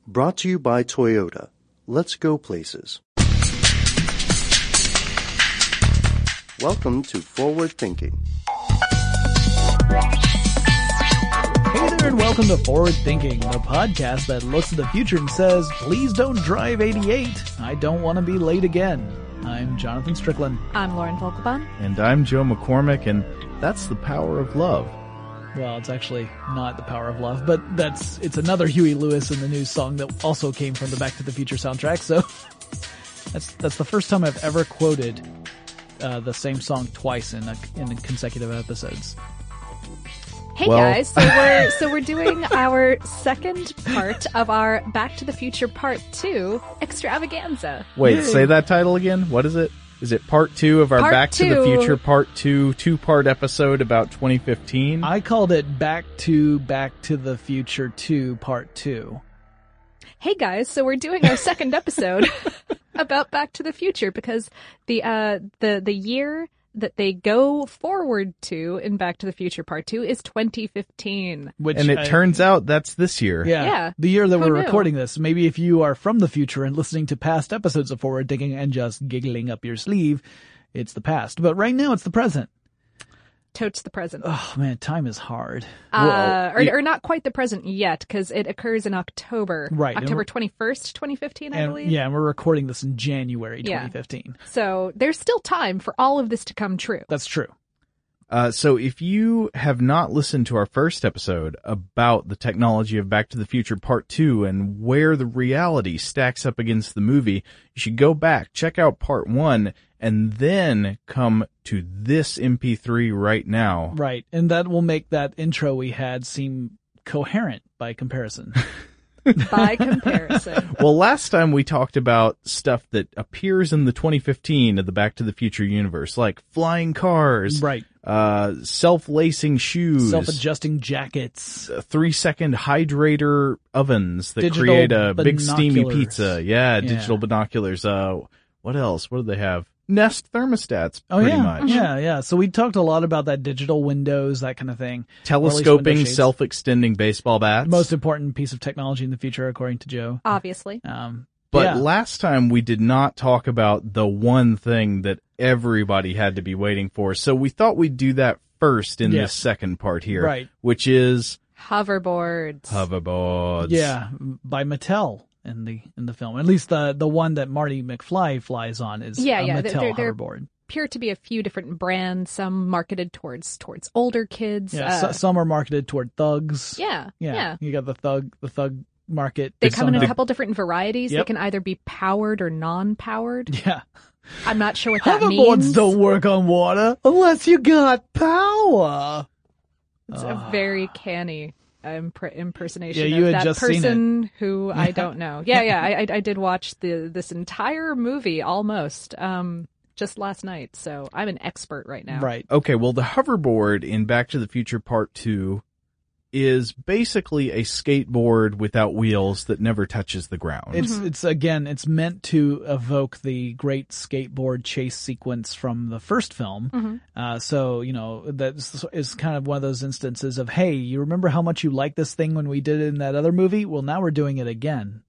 Brought to you by Toyota. Let's go places. Welcome to Forward Thinking. Hey there and welcome to Forward Thinking, the podcast that looks at the future and says, please don't drive 88. I don't want to be late again. I'm Jonathan Strickland. I'm Lauren Volkobahn. And I'm Joe McCormick, and that's the power of love. Well, it's actually not the power of love, but it's another Huey Lewis in the News song that also came from the Back to the Future soundtrack, so that's the first time I've ever quoted the same song twice in consecutive episodes. Hey guys, so we're doing our second part of our Back to the Future Part 2 extravaganza. Wait, Yay. Say that title again. What is it? Is it part 2 of our Back to the Future Part 2 two-part episode about 2015? I called it Back to the Future 2 Part 2. Hey guys, so we're doing our second episode about Back to the Future because the year that they go forward to in Back to the Future Part 2 is 2015. And it turns out that's this year. Yeah. The year that Who we're knew? recording this. Maybe if you are from the future and listening to past episodes of Forward Thinking and just giggling up your sleeve, it's the past. But right now it's the present. Totes the present. Oh man, time is hard. Or not quite the present yet, because it occurs in October. Right. October 21st, 2015, I believe. Yeah, and we're recording this in January 2015. So there's still time for all of this to come true. That's true. So if you have not listened to our first episode about the technology of Back to the Future Part 2 and where the reality stacks up against the movie, you should go back, check out Part 1, and then come to this MP3 right now. Right. And that will make that intro we had seem coherent by comparison. By comparison. Well, last time we talked about stuff that appears in the 2015 of the Back to the Future universe, like flying cars. Right. Self-lacing shoes. Self-adjusting jackets. 3-second hydrator ovens that Digital create a big steamy binoculars. pizza. Yeah, digital binoculars. What else? What do they have? Nest thermostats, pretty much. Yeah. So we talked a lot about that, digital windows, that kind of thing. Telescoping, shades. self-extending baseball bats. Most important piece of technology in the future, according to Joe. Obviously. But last time we did not talk about the one thing that everybody had to be waiting for. So we thought we'd do that first in this second part here. Right. Which is Hoverboards. Yeah, by Mattel in the film. At least the one that Marty McFly flies on is a Mattel hoverboard. Appear to be a few different brands, some marketed towards older kids. Yeah, some are marketed toward thugs. Yeah. You got the thug market. They come in a couple different varieties. Yep. They can either be powered or non-powered. Yeah. I'm not sure what that Hoverboards means. don't work on water unless you got power. It's a very canny impersonation Yeah, you of had that just seen person who I don't know. Yeah. I did watch this entire movie almost just last night, so I'm an expert right now. Right. Okay, well, the hoverboard in Back to the Future Part 2 is basically a skateboard without wheels that never touches the ground. It's meant to evoke the great skateboard chase sequence from the first film. So, that is kind of one of those instances of, hey, you remember how much you liked this thing when we did it in that other movie? Well, now we're doing it again.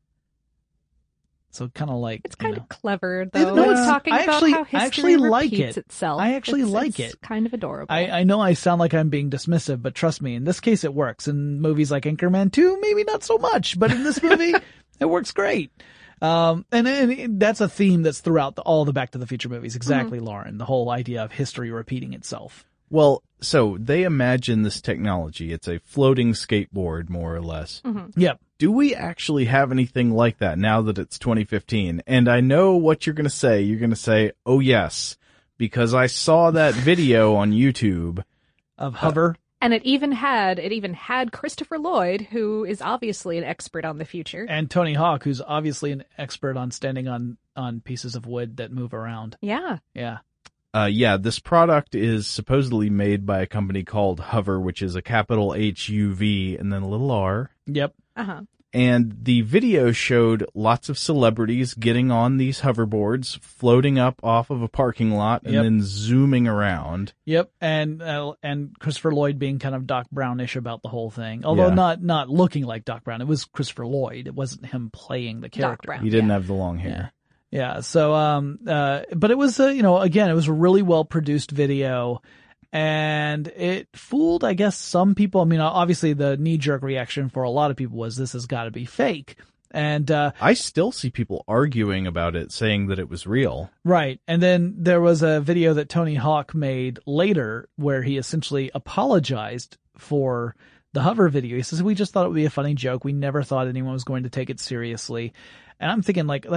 So kind of like It's kind of clever, though. No, It's talking about how history repeats itself. I actually like it. It's kind of adorable. I know I sound like I'm being dismissive, but trust me, in this case it works. In movies like Anchorman 2, maybe not so much, but in this movie, it works great. And that's a theme that's throughout all the Back to the Future movies. Exactly, Lauren. The whole idea of history repeating itself. Well, so they imagine this technology. It's a floating skateboard, more or less. Yep. Do we actually have anything like that now that it's 2015? And I know what you're going to say. You're going to say, oh, yes, because I saw that video on YouTube of Hover. And it even had Christopher Lloyd, who is obviously an expert on the future. And Tony Hawk, who's obviously an expert on standing on pieces of wood that move around. Yeah. This product is supposedly made by a company called Hover, which is a capital HUV and then a little R. Yep. And the video showed lots of celebrities getting on these hoverboards, floating up off of a parking lot, and then zooming around. Yep, and Christopher Lloyd being kind of Doc Brownish about the whole thing, although not looking like Doc Brown. It was Christopher Lloyd. It wasn't him playing the character. Doc Brown. He didn't have the long hair. Yeah. So, but it was, again, it was a really well produced video. And it fooled, I guess, some people. I mean, obviously the knee-jerk reaction for a lot of people was this has got to be fake. And I still see people arguing about it, saying that it was real. Right. And then there was a video that Tony Hawk made later where he essentially apologized for the hover video. He says, we just thought it would be a funny joke. We never thought anyone was going to take it seriously. And I'm thinking, like,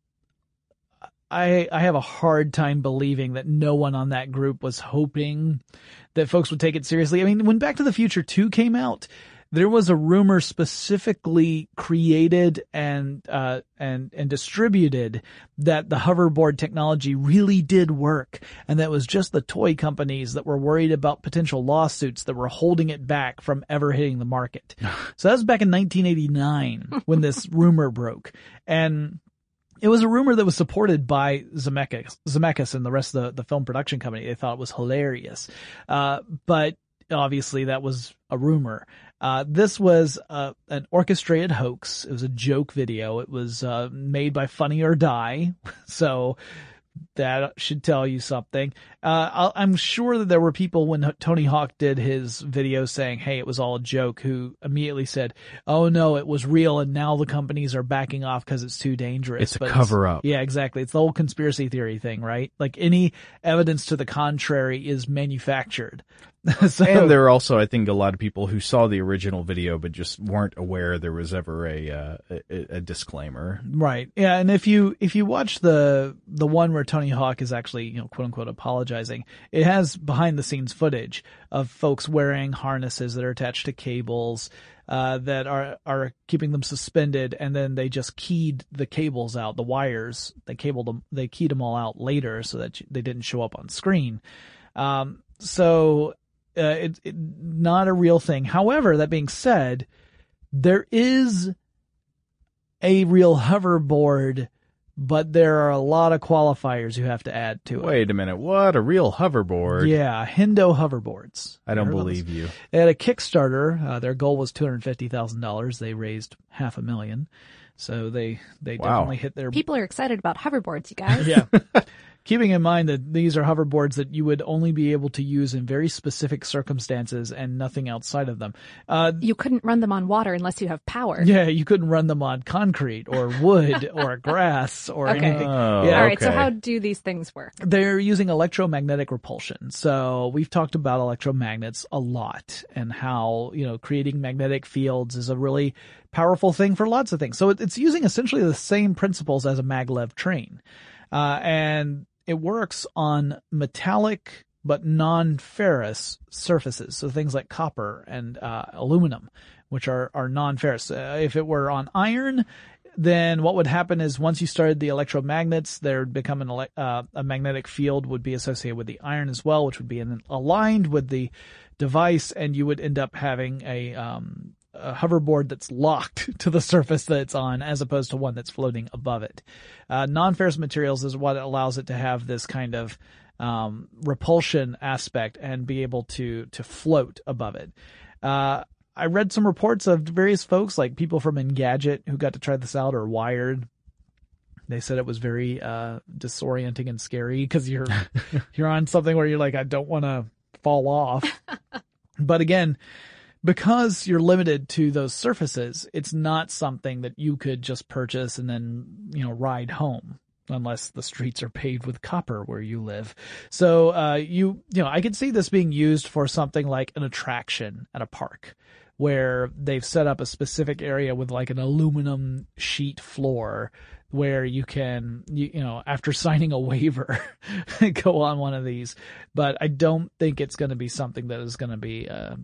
I have a hard time believing that no one on that group was hoping that folks would take it seriously. I mean, when Back to the Future 2 came out, there was a rumor specifically created and distributed that the hoverboard technology really did work, and that it was just the toy companies that were worried about potential lawsuits that were holding it back from ever hitting the market. So that was back in 1989 when this rumor broke. And it was a rumor that was supported by Zemeckis and the rest of the film production company. They thought it was hilarious. But obviously that was a rumor. This was an orchestrated hoax. It was a joke video. It was made by Funny or Die. So that should tell you something. I'm sure that there were people when Tony Hawk did his video saying, hey, it was all a joke, who immediately said, oh no, it was real, and now the companies are backing off because it's too dangerous. It's a cover-up. Yeah, exactly. It's the whole conspiracy theory thing, right? Like any evidence to the contrary is manufactured. So, and there are also, I think, a lot of people who saw the original video but just weren't aware there was ever a disclaimer. Right. Yeah, and if you watch the one where Tony Hawk is actually, quote unquote apologizing, it has behind the scenes footage of folks wearing harnesses that are attached to cables that are keeping them suspended, and then they just keyed the cables out, the wires. They keyed them all out later so that they didn't show up on screen. It's not a real thing. However, that being said, there is a real hoverboard, but there are a lot of qualifiers you have to add to it. Wait a minute. What? A real hoverboard? Yeah, Hendo hoverboards. I don't believe you. They had a Kickstarter. Their goal was $250,000. They raised $500,000. So they definitely hit their... People are excited about hoverboards, you guys. Yeah. Keeping in mind that these are hoverboards that you would only be able to use in very specific circumstances and nothing outside of them. You couldn't run them on water unless you have power. Yeah, you couldn't run them on concrete or wood or grass or anything. Oh, yeah. All right, so how do these things work? They're using electromagnetic repulsion. So we've talked about electromagnets a lot and how, creating magnetic fields is a really powerful thing for lots of things. So it's using essentially the same principles as a maglev train. And it works on metallic but non-ferrous surfaces, so things like copper and aluminum, which are non-ferrous. If it were on iron, then what would happen is once you started the electromagnets, there would become a magnetic field would be associated with the iron as well, which would be aligned with the device, and you would end up having a hoverboard that's locked to the surface that it's on, as opposed to one that's floating above it. Non-ferrous materials is what allows it to have this kind of repulsion aspect and be able to float above it. I read some reports of various folks, like people from Engadget who got to try this out, or Wired. They said it was very disorienting and scary because you're on something where you're like, I don't want to fall off. But again, because you're limited to those surfaces, it's not something that you could just purchase and then, ride home, unless the streets are paved with copper where you live. So, I could see this being used for something like an attraction at a park, where they've set up a specific area with like an aluminum sheet floor where you can, after signing a waiver, go on one of these. But I don't think it's going to be something that is going to be,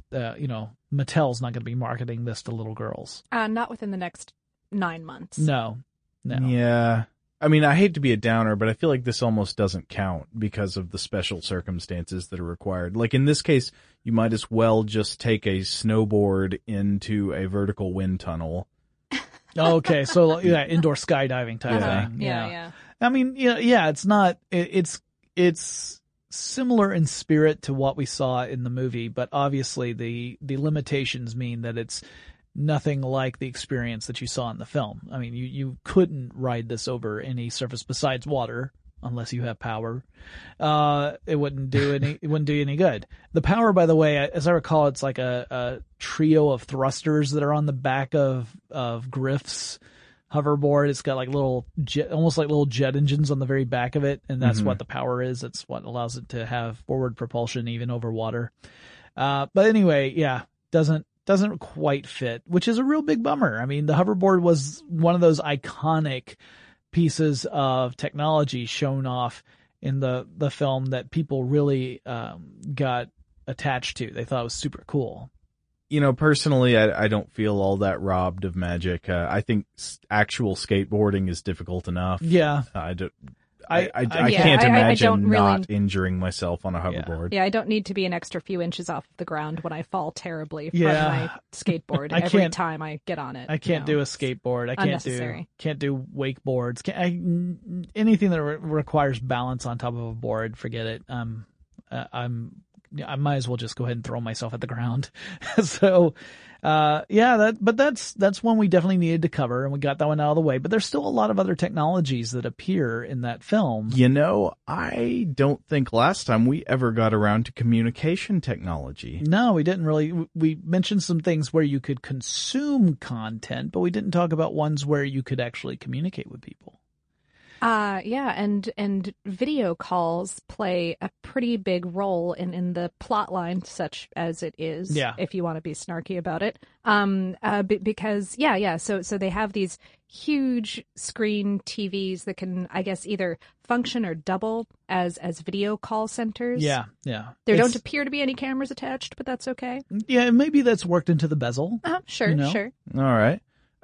Mattel's not going to be marketing this to little girls. Not within the next 9 months. No. Yeah. I mean, I hate to be a downer, but I feel like this almost doesn't count because of the special circumstances that are required. Like in this case, you might as well just take a snowboard into a vertical wind tunnel Okay, so yeah, indoor skydiving type thing. Yeah. I mean, yeah, it's not. It's similar in spirit to what we saw in the movie, but obviously the limitations mean that it's nothing like the experience that you saw in the film. I mean, you couldn't ride this over any surface besides water unless you have power. It wouldn't do any good. The power, by the way, as I recall, it's like a trio of thrusters that are on the back of Griff's hoverboard. It's got like almost like little jet engines on the very back of it, and that's what the power is. It's what allows it to have forward propulsion even over water. But anyway, yeah, doesn't quite fit, which is a real big bummer. I mean, the hoverboard was one of those iconic pieces of technology shown off in the film that people really got attached to. They thought it was super cool. Personally, I don't feel all that robbed of magic. I think actual skateboarding is difficult enough. Yeah. I can't imagine really not injuring myself on a hoverboard. Yeah, I don't need to be an extra few inches off the ground when I fall terribly from my skateboard every time I get on it. I can't do a skateboard. I can't do wakeboards. Anything that requires balance on top of a board, forget it. I might as well just go ahead and throw myself at the ground. So, but that's one we definitely needed to cover, and we got that one out of the way. But there's still a lot of other technologies that appear in that film. I don't think last time we ever got around to communication technology. No, we didn't really. We mentioned some things where you could consume content, but we didn't talk about ones where you could actually communicate with people. And video calls play a pretty big role in the plot line, such as it is. Yeah. If you want to be snarky about it. Because so they have these huge screen TVs that can, I guess, either function or double as video call centers. Yeah. There don't appear to be any cameras attached, but that's okay. Yeah, maybe that's worked into the bezel. Sure. All right.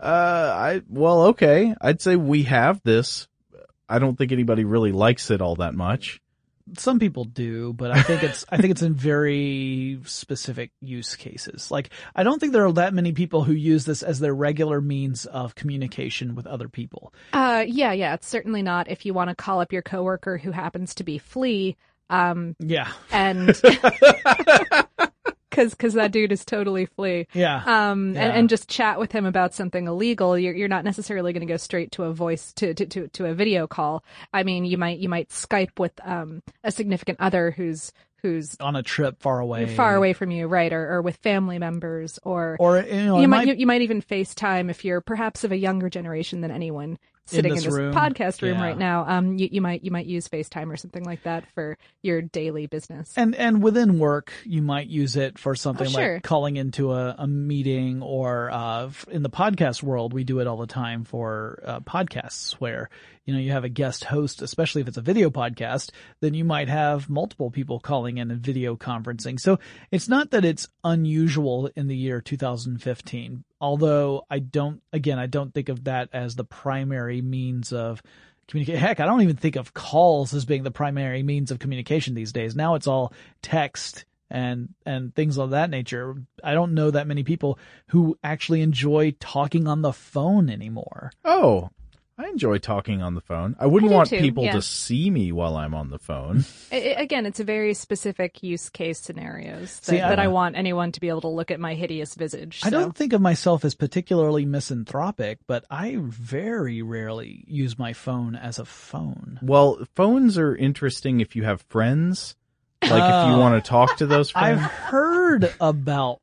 Okay. I'd say we have this. I don't think anybody really likes it all that much. Some people do, but I think it's in very specific use cases. Like, I don't think there are that many people who use this as their regular means of communication with other people. Yeah, it's certainly not if you want to call up your coworker who happens to be Flea. And because that dude is totally Flea. And just chat with him about something illegal. You're not necessarily going to go straight to a voice to a video call. I mean, you might Skype with a significant other who's on a trip far away from you, right? Or with family members, or you might even FaceTime if you're perhaps of a younger generation than anyone sitting in this podcast room right now. You might use FaceTime or something like that for your daily business. And within work, you might use it for something like calling into a meeting, or in the podcast world, we do it all the time for podcasts where, you have a guest host, especially if it's a video podcast, then you might have multiple people calling in and video conferencing. So it's not that it's unusual in the year 2015, although I don't think of that as the primary means of communicate. Heck, I don't even think of calls as being the primary means of communication these days. Now it's all text and things of that nature. I don't know that many people who actually enjoy talking on the phone anymore. Oh, I enjoy talking on the phone. I wouldn't want people to see me while I'm on the phone. Again, it's a very specific use case scenarios that I want anyone to be able to look at my hideous visage. So. I don't think of myself as particularly misanthropic, but I very rarely use my phone as a phone. Well, phones are interesting if you have friends. Like if you want to talk to those friends. I've heard about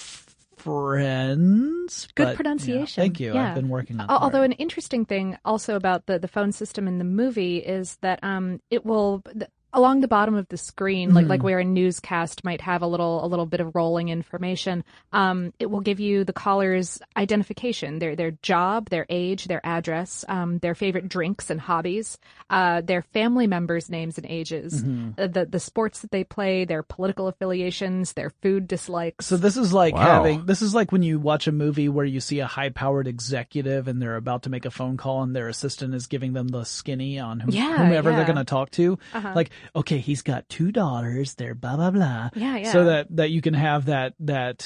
friends. Good pronunciation. Thank you. Yeah. I've been working on it. Although an interesting thing also about the phone system in the movie is that it will along the bottom of the screen, like where a newscast might have a little bit of rolling information, it will give you the caller's identification, their job, their age, their address, their favorite drinks and hobbies, their family members' names and ages, the sports that they play, their political affiliations, their food dislikes. So this is like this is like when you watch a movie where you see a high-powered executive and they're about to make a phone call and their assistant is giving them the skinny on whomever they're going to talk to. Like, okay, he's got 2 daughters, they're blah, blah, blah. Yeah. So that you can have that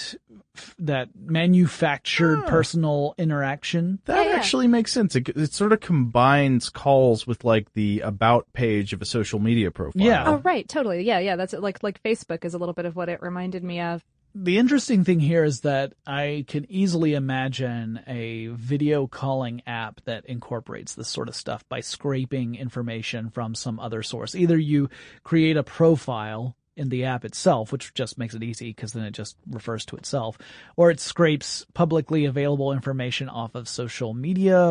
manufactured personal interaction. That Yeah. actually makes sense. It sort of combines calls with like the about page of a social media profile. Yeah. Oh, right. Totally. Yeah. That's like Facebook is a little bit of what it reminded me of. The interesting thing here is that I can easily imagine a video calling app that incorporates this sort of stuff by scraping information from some other source. Either you create a profile in the app itself, which just makes it easy because then it just refers to itself, or it scrapes publicly available information off of social media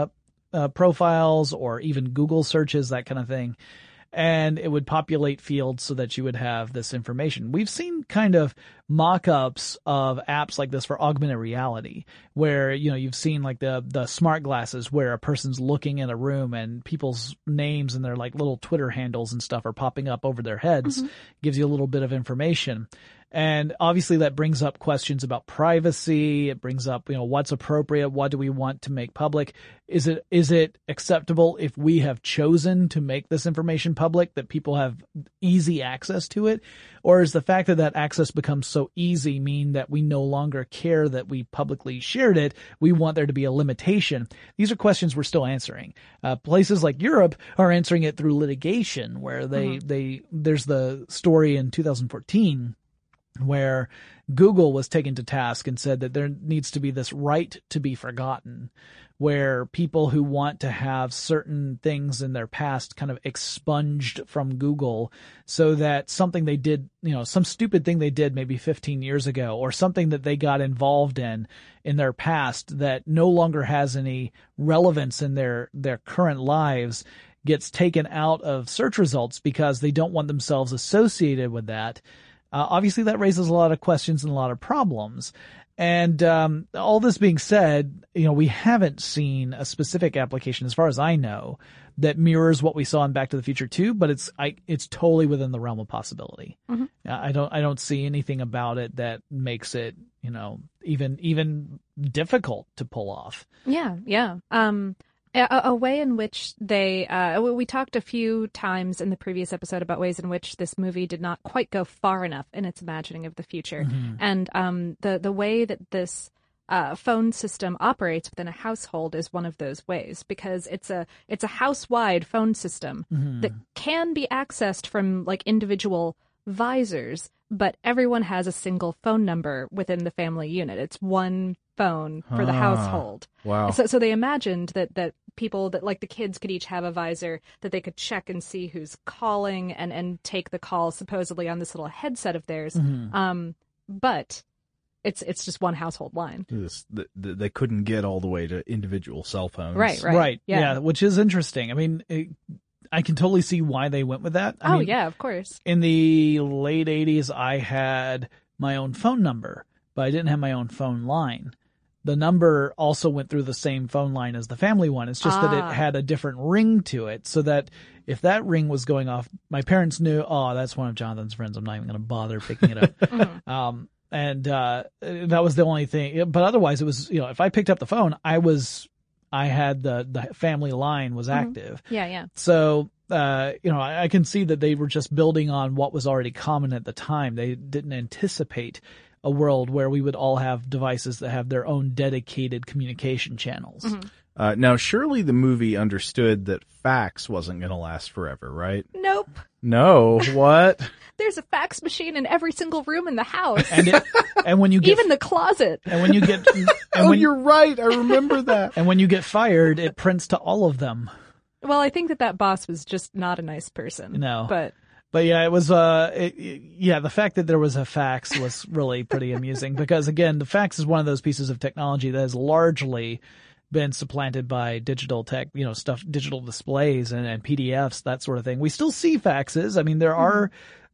profiles or even Google searches, that kind of thing. And it would populate fields so that you would have this information. We've seen kind of mock-ups of apps like this for augmented reality, where, you've seen like the smart glasses where a person's looking in a room and people's names and their like little Twitter handles and stuff are popping up over their heads. Gives you a little bit of information. And obviously that brings up questions about privacy. It brings up, what's appropriate? What do we want to make public? Is it acceptable if we have chosen to make this information public, that people have easy access to it? Or is the fact that access becomes so easy mean that we no longer care that we publicly shared it? We want there to be a limitation. These are questions we're still answering. Places like Europe are answering it through litigation, where there's the story in 2014 where Google was taken to task and said that there needs to be this right to be forgotten, where people who want to have certain things in their past kind of expunged from Google, so that something they did, some stupid thing they did maybe 15 years ago, or something that they got involved in their past that no longer has any relevance in their current lives, gets taken out of search results because they don't want themselves associated with that. Obviously, that raises a lot of questions and a lot of problems. And all this being said, we haven't seen a specific application, as far as I know, that mirrors what we saw in Back to the Future 2, but it's totally within the realm of possibility. I don't see anything about it that makes it, even difficult to pull off. Yeah. A way in which we talked a few times in the previous episode about ways in which this movie did not quite go far enough in its imagining of the future. And the way that this phone system operates within a household is one of those ways, because it's a house-wide phone system that can be accessed from like individual visors, but everyone has a single phone number within the family unit. It's one phone for the household. Wow. So they imagined that people, that like the kids could each have a visor that they could check and see who's calling and take the call supposedly on this little headset of theirs. But it's just one household line. They couldn't get all the way to individual cell phones. Right. Yeah, which is interesting. I mean, I can totally see why they went with that. I mean, yeah, of course. In the late 80s, I had my own phone number, but I didn't have my own phone line. The number also went through the same phone line as the family one. It's just that it had a different ring to it, so that if that ring was going off, my parents knew, that's one of Jonathan's friends. I'm not even going to bother picking it up. And that was the only thing. But otherwise, it was, if I picked up the phone, I had the family line was active. Yeah. So, I can see that they were just building on what was already common at the time. They didn't anticipate a world where we would all have devices that have their own dedicated communication channels. Now, surely the movie understood that fax wasn't going to last forever, right? Nope. No, what? There's a fax machine in every single room in the house. And when you get even the closet. And when you get you're right. I remember that. And when you get fired, it prints to all of them. Well, I think that boss was just not a nice person. No. But yeah, it was, the fact that there was a fax was really pretty amusing, because again, the fax is one of those pieces of technology that has largely been supplanted by digital tech, digital displays and PDFs, that sort of thing. We still see faxes. I mean, there are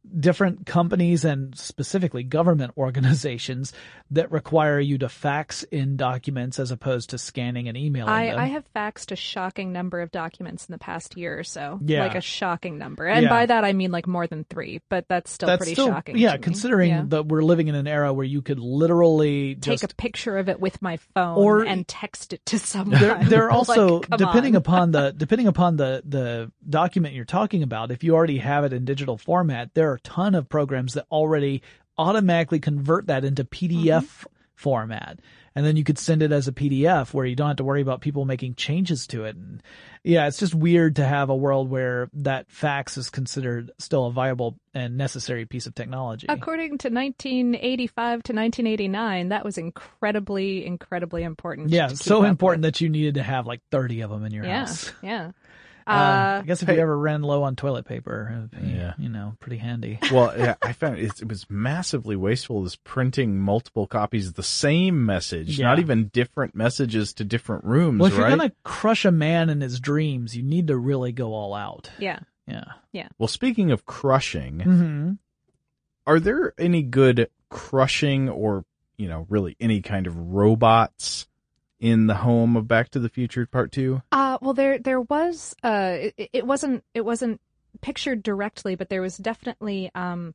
different companies and specifically government organizations that require you to fax in documents as opposed to scanning and emailing them. I have faxed a shocking number of documents in the past year or so. Yeah. Like a shocking number. And by that I mean like more than 3, but that's still pretty shocking. Yeah, to me. considering that we're living in an era where you could literally take a picture of it with my phone and text it to someone. There are also, like, depending upon the document you're talking about, if you already have it in digital format, there are a ton of programs that already automatically convert that into PDF format. And then you could send it as a PDF where you don't have to worry about people making changes to it. And yeah, it's just weird to have a world where that fax is considered still a viable and necessary piece of technology. According to 1985 to 1989, that was incredibly, incredibly important. Yeah, so important that you needed to have like 30 of them in your house. Yeah. I guess if you ever ran low on toilet paper, pretty handy. Well, yeah, I found it was massively wasteful, this printing multiple copies of the same message, not even different messages to different rooms, well, if right? you're going to crush a man in his dreams, you need to really go all out. Yeah. Well, speaking of crushing, are there any good crushing or, really any kind of robots in the home of Back to the Future Part 2? Well, there was, it wasn't pictured directly, but there was definitely,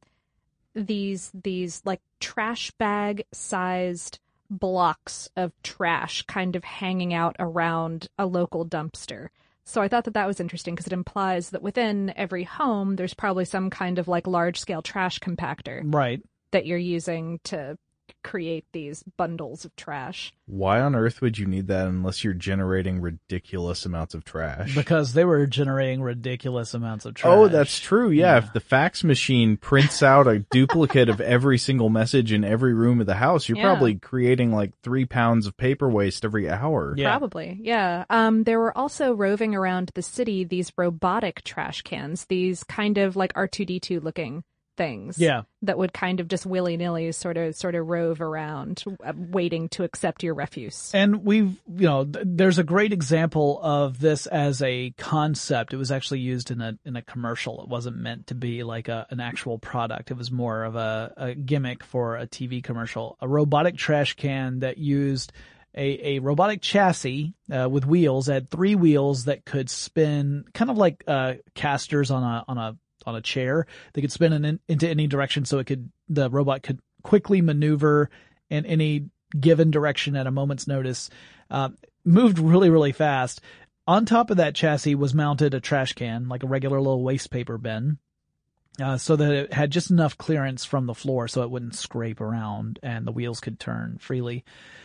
these like trash bag sized blocks of trash kind of hanging out around a local dumpster. So I thought that was interesting because it implies that within every home, there's probably some kind of like large scale trash compactor. Right. That you're using to create these bundles of trash. Why on earth would you need that unless you're generating ridiculous amounts of trash? Because they were generating ridiculous amounts of trash. Oh, that's true. Yeah. If the fax machine prints out a duplicate of every single message in every room of the house, you're probably creating like 3 pounds of paper waste every hour. Yeah. Probably. Yeah. There were also roving around the city these robotic trash cans, these kind of like R2-D2 looking things that would kind of just willy-nilly sort of rove around waiting to accept your refuse. And there's a great example of this as a concept. It was actually used in a commercial. It wasn't meant to be like an actual product. It was more of a gimmick for a TV commercial. A robotic trash can that used a robotic chassis with wheels. It had 3 wheels that could spin, kind of like casters on a chair. They could spin into any direction, so the robot could quickly maneuver in any given direction at a moment's notice. Moved really, really fast. On top of that chassis was mounted a trash can, like a regular little waste paper bin, so that it had just enough clearance from the floor so it wouldn't scrape around and the wheels could turn freely.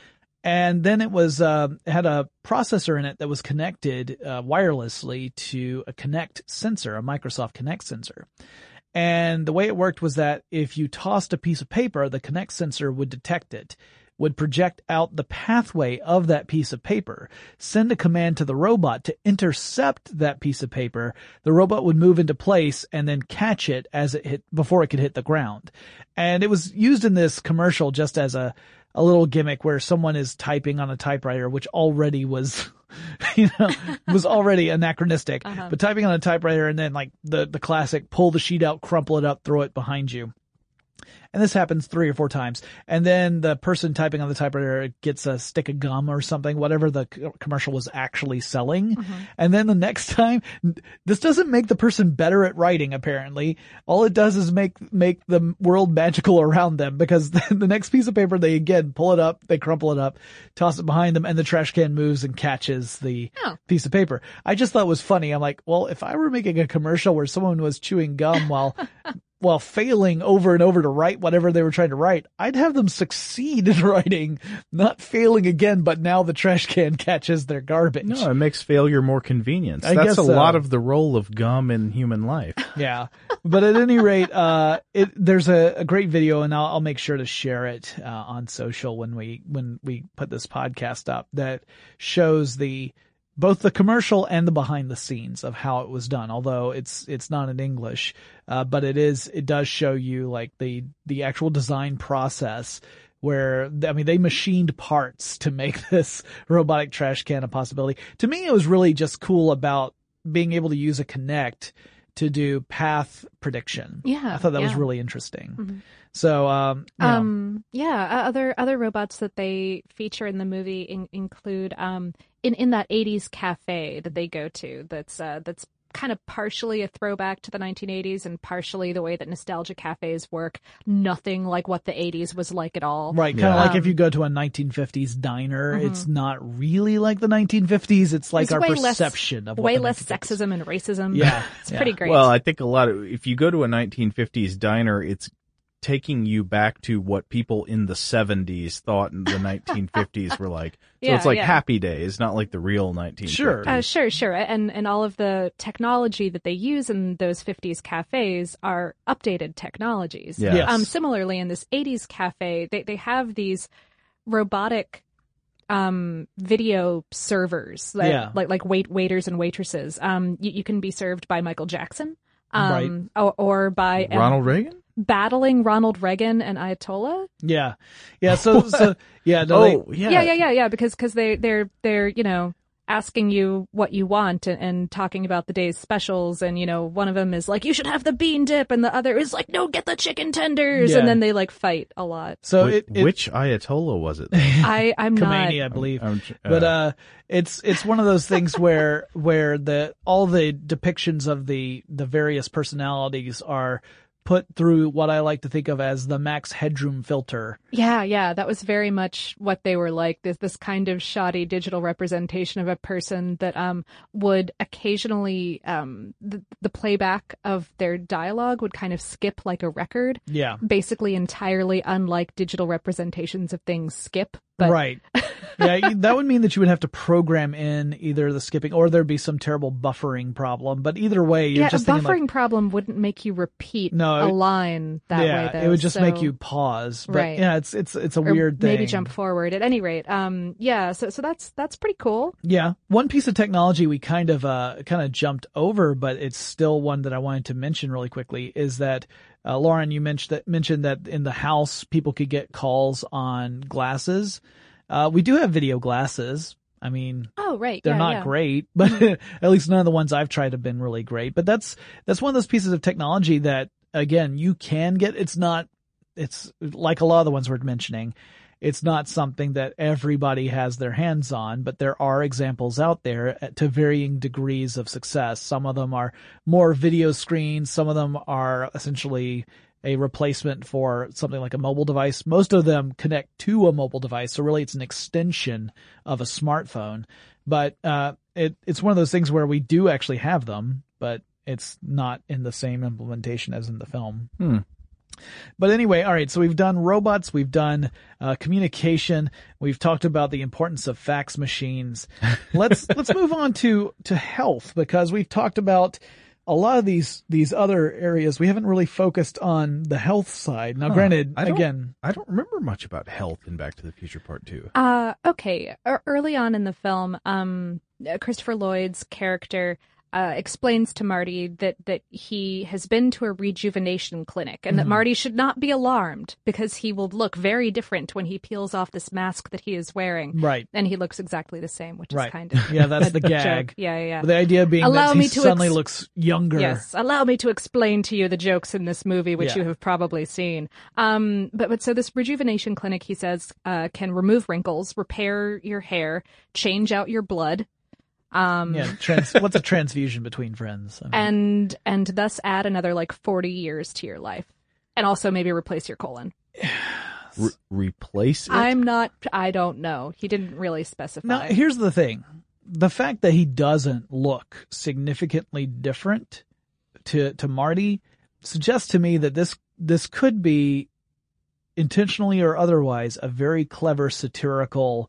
And then it was had a processor in it that was connected wirelessly to a Kinect sensor, a Microsoft Kinect sensor. And the way it worked was that if you tossed a piece of paper, the Kinect sensor would detect it, would project out the pathway of that piece of paper, send a command to the robot to intercept that piece of paper. The robot would move into place and then catch it as it hit, before it could hit the ground. And it was used in this commercial just as a little gimmick where someone is typing on a typewriter, which already was, was already anachronistic, but typing on a typewriter and then like the classic pull the sheet out, crumple it up, throw it behind you. And this happens 3 or 4 times. And then the person typing on the typewriter gets a stick of gum or something, whatever the commercial was actually selling. And then the next time, this doesn't make the person better at writing, apparently. All it does is make the world magical around them, because the next piece of paper, they again pull it up, they crumple it up, toss it behind them, and the trash can moves and catches the piece of paper. I just thought it was funny. I'm like, well, if I were making a commercial where someone was chewing gum while failing over and over to write whatever they were trying to write, I'd have them succeed in writing, not failing again, but now the trash can catches their garbage. No, it makes failure more convenient. I That's guess a so. lot of the role of gum in human life. Yeah. But at any rate, there's a great video, and I'll make sure to share it on social when we put this podcast up, that shows both the commercial and the behind the scenes of how it was done. Although it's not in English, but it does show you like the actual design process where, they machined parts to make this robotic trash can a possibility. To me, it was really just cool about being able to use a Kinect to do path prediction. Yeah, I thought that was yeah. really interesting. Mhm. So, other robots that they feature in the movie include in that 80s cafe that they go to. That's kind of partially a throwback to the 1980s and partially the way that nostalgia cafes work. Nothing like what the 80s was like at all. right, kind of Yeah. like if you go to a 1950s diner, it's not really like the 1950s. It's like It's our way less- perception of what Way the less 1950s. sexism and racism. Yeah, It's yeah. pretty great. Well, I think if you go to a 1950s diner, it's taking you back to what people in the 70s thought the 1950s were like. So Yeah, it's like yeah. Happy Days, not like the real 1950s. Sure. Sure. And all of the technology that they use in those 50s cafes are updated technologies. Yeah. Yes. Similarly, in this 80s cafe, they have these robotic video servers, Yeah. like waiters and waitresses. You can be served by Michael Jackson, Right. or by Ronald Reagan? battling Ronald Reagan and Ayatollah. Yeah. Yeah. So yeah. No, Oh, yeah. Yeah. Because they're asking you what you want and talking about the day's specials, and one of them is like, you should have the bean dip, and the other is like, no, get the chicken tenders, Yeah. and then they like fight a lot. So Which Ayatollah was it? I'm not. Khomeini, I believe. I'm- But it's one of those things where all the depictions of the various personalities are put through what I like to think of as the Max Headroom filter. Yeah, that was very much what they were like. This kind of shoddy digital representation of a person that would occasionally the playback of their dialogue would kind of skip like a record. Yeah. Basically entirely unlike digital representations of things skip. But Right. Yeah, that would mean that you would have to program in either the skipping or there'd be some terrible buffering problem. But either way, you're yeah, just a thinking buffering like, problem wouldn't make you repeat No, a line that yeah, way, though. it would just make so- you pause. But Right. yeah, it's a or weird thing. maybe jump forward. At any rate, so that's pretty cool. Yeah. One piece of technology we kind of jumped over, but it's still one that I wanted to mention really quickly is that, Lauren, you mentioned that in the house, people could get calls on glasses. We do have video glasses. I mean, Oh, right. they're yeah, not yeah. great, but at least none of the ones I've tried have been really great. But that's one of those pieces of technology that, again, you can get. It's like a lot of the ones we're mentioning. It's not something that everybody has their hands on, but there are examples out there to varying degrees of success. Some of them are more video screens. Some of them are essentially a replacement for something like a mobile device. Most of them connect to a mobile device, so really it's an extension of a smartphone. But it's one of those things where we do actually have them, but it's not in the same implementation as in the film. But anyway, all right, so we've done robots, we've done communication, we've talked about the importance of fax machines. Let's move on to health, because we've talked about a lot of these other areas. We haven't really focused on the health side. Now, granted, I don't remember much about health in Back to the Future Part 2. Okay. Early on in the film, Christopher Lloyd's character explains to Marty that he has been to a rejuvenation clinic and that Marty should not be alarmed because he will look very different when he peels off this mask that he is wearing. Right. And he looks exactly the same, which Right. is kind of Yeah, that's the a gag. joke. Yeah. The idea being Allow that me he to suddenly looks younger. Yes, allow me to explain to you the jokes in this movie, which Yeah. you have probably seen. But so this rejuvenation clinic, he says, can remove wrinkles, repair your hair, change out your blood, Yeah, what's a transfusion between friends? I mean, and thus add another like 40 years to your life, and also maybe replace your colon. Replace it? I don't know. He didn't really specify. now, here's the thing. The fact that he doesn't look significantly different to Marty suggests to me that this could be intentionally or otherwise a very clever satirical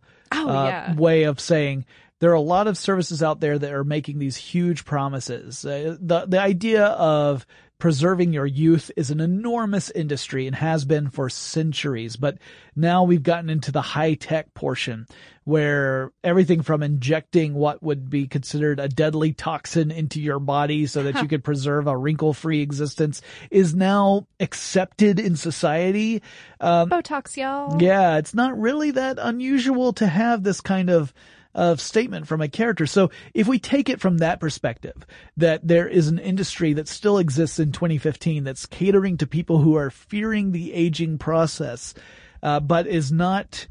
way of saying there are a lot of services out there that are making these huge promises. The idea of preserving your youth is an enormous industry and has been for centuries. But now we've gotten into the high-tech portion where everything from injecting what would be considered a deadly toxin into your body so that you could preserve a wrinkle-free existence is now accepted in society. Botox, y'all. Yeah, it's not really that unusual to have this kind of of statement from a character. So if we take it from that perspective, that there is an industry that still exists in 2015 that's catering to people who are fearing the aging process, but is not,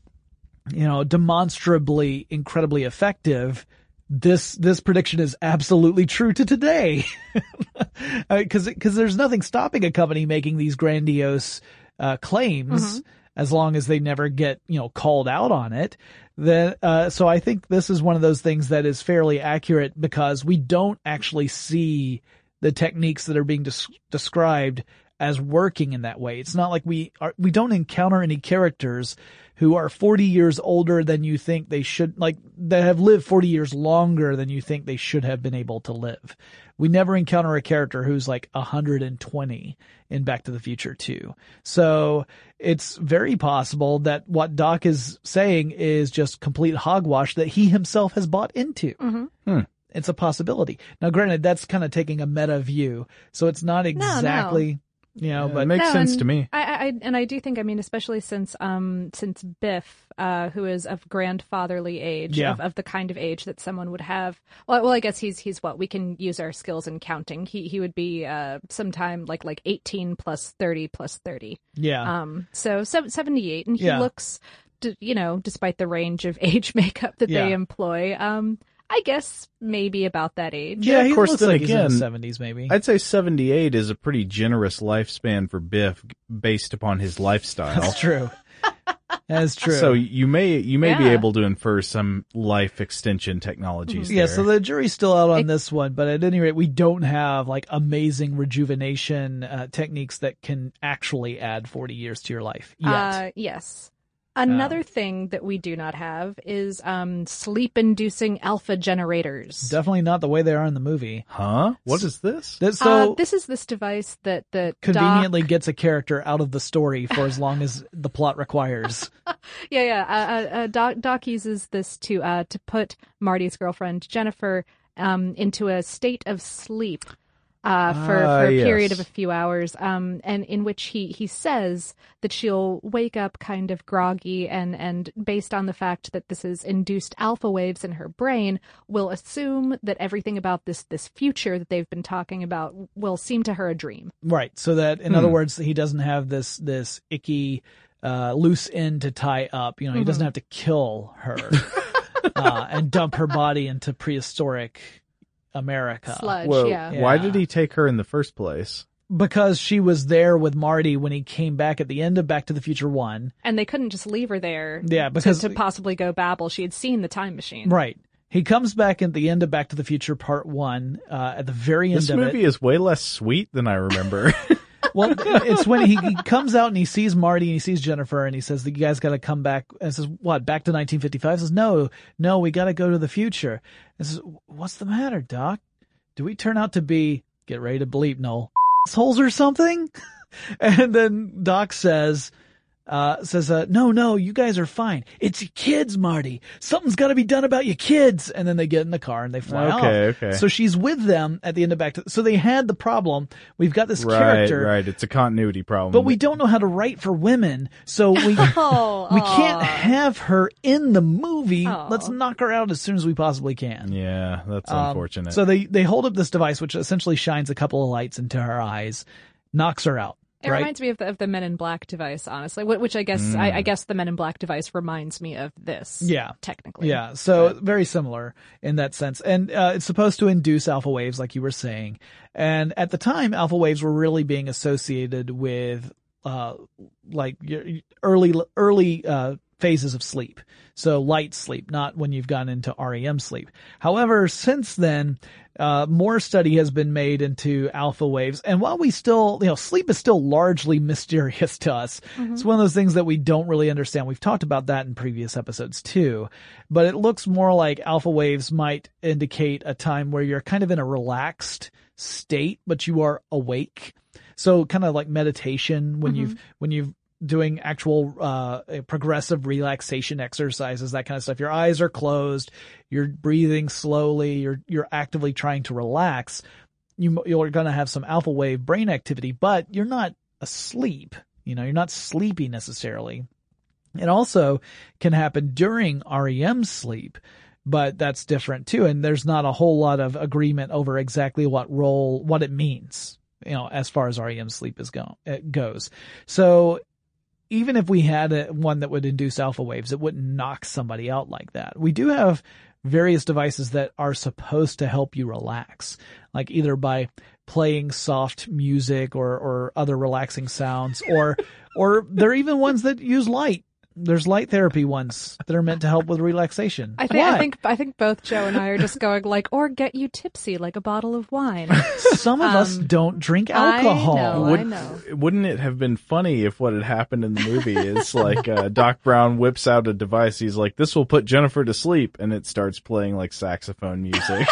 demonstrably incredibly effective, this prediction is absolutely true to today. Because there's nothing stopping a company making these grandiose claims as long as they never get, called out on it. So I think this is one of those things that is fairly accurate because we don't actually see the techniques that are being described as working in that way. It's not like we don't encounter any characters who are 40 years older than you think they should, like, that have lived 40 years longer than you think they should have been able to live. We never encounter a character who's like 120 in Back to the Future 2. So it's very possible that what Doc is saying is just complete hogwash that he himself has bought into. It's a possibility. Now, granted, that's kind of taking a meta view, so it's not exactly... but it makes sense to me. I do think, especially since Biff, who is of grandfatherly age, of the kind of age that someone would have. Well, I guess he's what we can use our skills in counting. He would be sometime like 18 plus 30 plus 30. Yeah. So 78, and he looks, despite the range of age makeup that they employ, I guess maybe about that age. Yeah, of course. Looks then like again, he's in his 70s, maybe. I'd say 78 is a pretty generous lifespan for Biff based upon his lifestyle. That's true. That's true. So you may be able to infer some life extension technologies. Yeah. there. So the jury's still out on this one, but at any rate, we don't have like amazing rejuvenation techniques that can actually add 40 years to your life yet. Yes. Another thing that we do not have is sleep-inducing alpha generators. Definitely not the way they are in the movie. Huh? What is this? This is this device that conveniently gets a character out of the story for as long as the plot requires. Doc uses this to put Marty's girlfriend Jennifer into a state of sleep. For a period of a few hours, and in which he says that she'll wake up kind of groggy and based on the fact that this is induced alpha waves in her brain, will assume that everything about this future that they've been talking about will seem to her a dream. Right. So that, in other words, he doesn't have this icky, loose end to tie up. He doesn't have to kill her, and dump her body into prehistoric America. Sludge, Well, yeah. Why did he take her in the first place? Because she was there with Marty when he came back at the end of Back to the Future 1. And they couldn't just leave her there because to possibly go babble. She had seen the time machine. Right. He comes back at the end of Back to the Future Part 1, at the very end This of it. movie is way less sweet than I remember. Well, it's when he comes out and he sees Marty and he sees Jennifer and he says, you guys got to come back. And says, what, back to 1955? Says, no, we got to go to the future. And says, what's the matter, Doc? Do we turn out to be, get ready to bleep, Noel, assholes or something? And then Doc says, no, you guys are fine. It's your kids, Marty. Something's got to be done about your kids. And then they get in the car and they fly off. Okay. So she's with them at the end of so they had the problem. We've got this character. Right. It's a continuity problem. But we don't know how to write for women. So we can't have her in the movie. Let's knock her out as soon as we possibly can. Yeah, that's unfortunate. So they hold up this device, which essentially shines a couple of lights into her eyes, knocks her out. It reminds me of the Men in Black device, honestly, which I guess I guess the Men in Black device reminds me of this. Yeah, technically. Yeah, so very similar in that sense, and it's supposed to induce alpha waves, like you were saying. And at the time, alpha waves were really being associated with like your early phases of sleep. So light sleep, not when you've gone into REM sleep. However, since then, more study has been made into alpha waves. And while we still, sleep is still largely mysterious to us. Mm-hmm. It's one of those things that we don't really understand. We've talked about that in previous episodes too, but it looks more like alpha waves might indicate a time where you're kind of in a relaxed state, but you are awake. So kind of like meditation when you've doing actual progressive relaxation exercises, that kind of stuff. Your eyes are closed, you're breathing slowly, you're actively trying to relax. You're going to have some alpha wave brain activity, but you're not asleep. You're not sleepy necessarily. It also can happen during REM's sleep, but that's different too. And there's not a whole lot of agreement over exactly what it means, as far as REM sleep goes. So even if we had one that would induce alpha waves, it wouldn't knock somebody out like that. We do have various devices that are supposed to help you relax, like either by playing soft music or other relaxing sounds, or there are even ones that use light. There's light therapy ones that are meant to help with relaxation. I think both Joe and I are just going or get you tipsy like a bottle of wine. Some of us don't drink alcohol. I know. Wouldn't it have been funny if what had happened in the movie is like Doc Brown whips out a device. He's like, "This will put Jennifer to sleep," and it starts playing like saxophone music.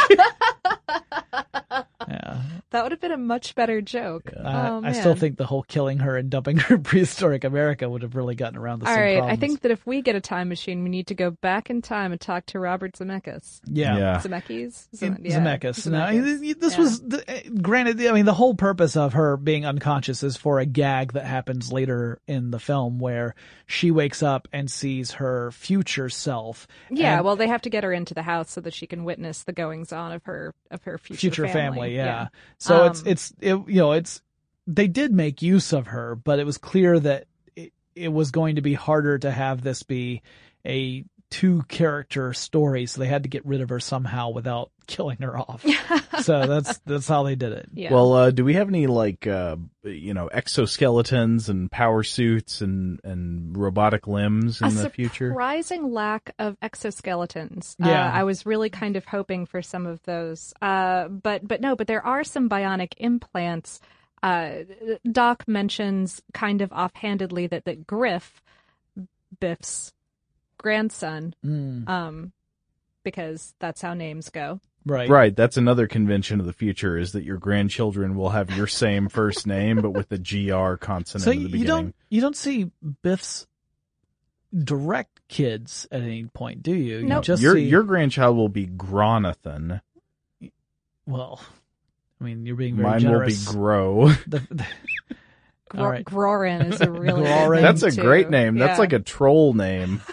Yeah. That would have been a much better joke. I still think the whole killing her and dumping her in prehistoric America would have really gotten around the same problems. problems. I think that if we get a time machine, we need to go back in time and talk to Robert Zemeckis. Yeah. Zemeckis? Zemeckis. Now, this was, granted, I mean, the whole purpose of her being unconscious is for a gag that happens later in the film where she wakes up and sees her future self. Yeah, well, they have to get her into the house so that she can witness the goings on of her future family. Yeah. So they did make use of her, but it was clear that it was going to be harder to have this be a 2-character story, so they had to get rid of her somehow without killing her off. So that's how they did it. Yeah. Well, do we have any exoskeletons and power suits and robotic limbs in the future? A surprising lack of exoskeletons. Yeah. I was really kind of hoping for some of those. But there are some bionic implants. Doc mentions kind of offhandedly that Griff, Biff's grandson, because that's how names go. Right. That's another convention of the future, is that your grandchildren will have your same first name, but with the GR consonant at the beginning. You don't see Biff's direct kids at any point, do you? Nope. Your grandchild will be Gronathan. Well, I mean, you're being very Mine generous. will be Gro. All right. Grorin is a really good name. That's a too. great name. Yeah. That's like a troll name.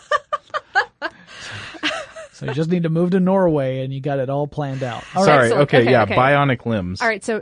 So you just need to move to Norway, and you got it all planned out. All Sorry. right, Okay. okay. Bionic limbs. All right, so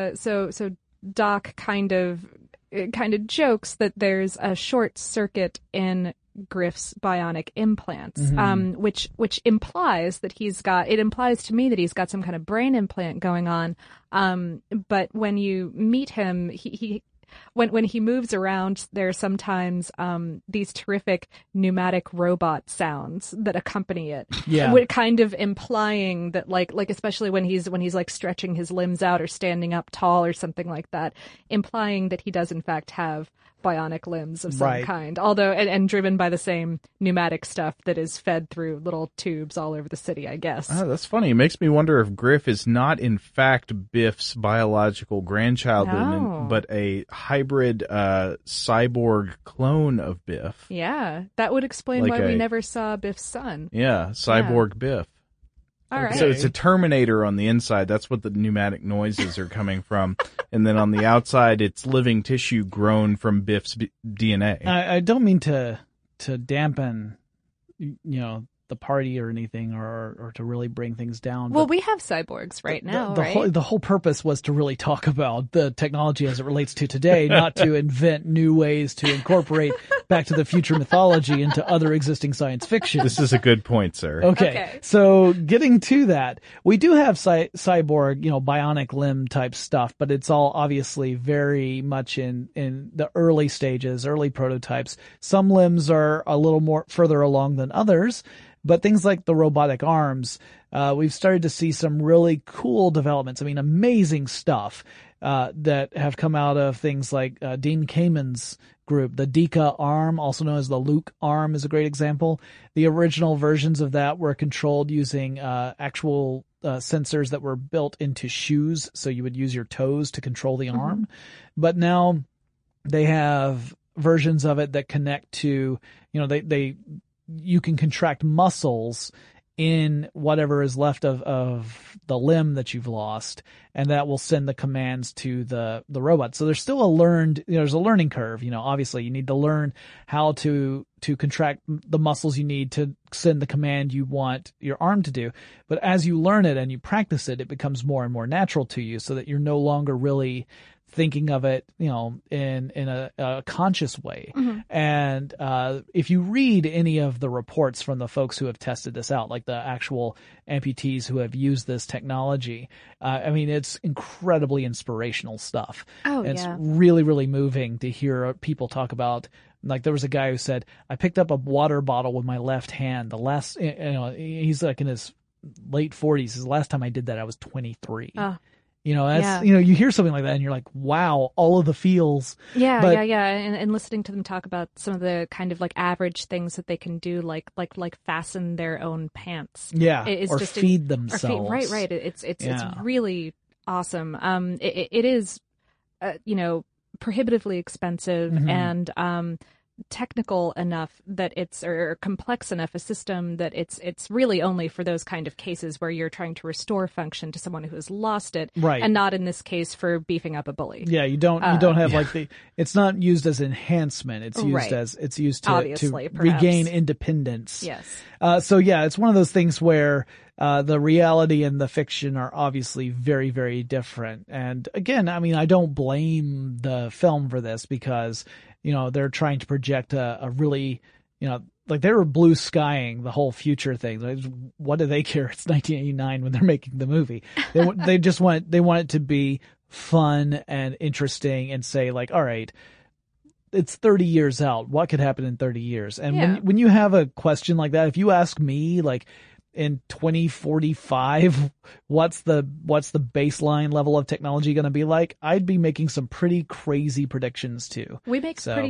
Doc kind of jokes that there's a short circuit in Griff's bionic implants, which implies that it implies to me that he's got some kind of brain implant going on. But when you meet him, when he moves around, there are sometimes these terrific pneumatic robot sounds that accompany it. Yeah. Kind of implying that like especially when he's like stretching his limbs out or standing up tall or something like that, implying that he does in fact have bionic limbs of some kind, although and driven by the same pneumatic stuff that is fed through little tubes all over the city, I guess. Oh, that's funny. It makes me wonder if Griff is not in fact Biff's biological grandchild, but a hybrid cyborg clone of Biff. Yeah, that would explain why we never saw Biff's son. Yeah, cyborg Biff. All right. So it's a Terminator on the inside. That's what the pneumatic noises are coming from. And then on the outside, it's living tissue grown from Biff's DNA. I don't mean to dampen, the party or anything, or to really bring things down. Well, we have cyborgs right now, right? The whole purpose was to really talk about the technology as it relates to today, not to invent new ways to incorporate Back to the Future mythology into other existing science fiction. This is a good point, sir. Okay. So getting to that, we do have cyborg, bionic limb type stuff, but it's all obviously very much in the early stages, early prototypes. Some limbs are a little more further along than others. But things like the robotic arms, we've started to see some really cool developments. I mean, amazing stuff that have come out of things like Dean Kamen's group. The Deka arm, also known as the Luke arm, is a great example. The original versions of that were controlled using actual sensors that were built into shoes, so you would use your toes to control the arm. But now they have versions of it that connect to, you can contract muscles in whatever is left of the limb that you've lost, and that will send the commands to the robot. So there's still there's a learning curve. Obviously you need to learn how to contract the muscles you need to send the command you want your arm to do. But as you learn it and you practice it, it becomes more and more natural to you, so that you're no longer really thinking of it, in a conscious way. Mm-hmm. And if you read any of the reports from the folks who have tested this out, like the actual amputees who have used this technology, it's incredibly inspirational stuff. Oh, It's yeah. really, really moving to hear people talk about. Like, there was a guy who said, I picked up a water bottle with my left hand. He's like in his late 40s. The last time I did that, I was 23. Yeah. You hear something like that and you're like, wow, all of the feels. Yeah, But- yeah. And listening to them talk about some of the kind of like average things that they can do, like fasten their own pants. Yeah. It's or just feed or themselves. right. It's Yeah. really awesome. It is, prohibitively expensive Mhm. and technical enough that or complex enough a system that it's really only for those kind of cases where you're trying to restore function to someone who has lost it, Right. and not in this case for beefing up a bully. Yeah, you don't have it's not used as enhancement. It's used Right. it's used to Obviously, perhaps. regain independence. Yes. So yeah, it's one of those things where the reality and the fiction are obviously very, very different. And again, I don't blame the film for this, because they're trying to project a really, like they were blue skying the whole future thing. Like, what do they care? It's 1989 when they're making the movie. They just want it to be fun and interesting, and say like, all right, it's 30 years out. What could happen in 30 years? And Yeah. when you have a question like that, if you ask me, like, in 2045, what's the baseline level of technology going to be like? I'd be making some pretty crazy predictions too. We make So-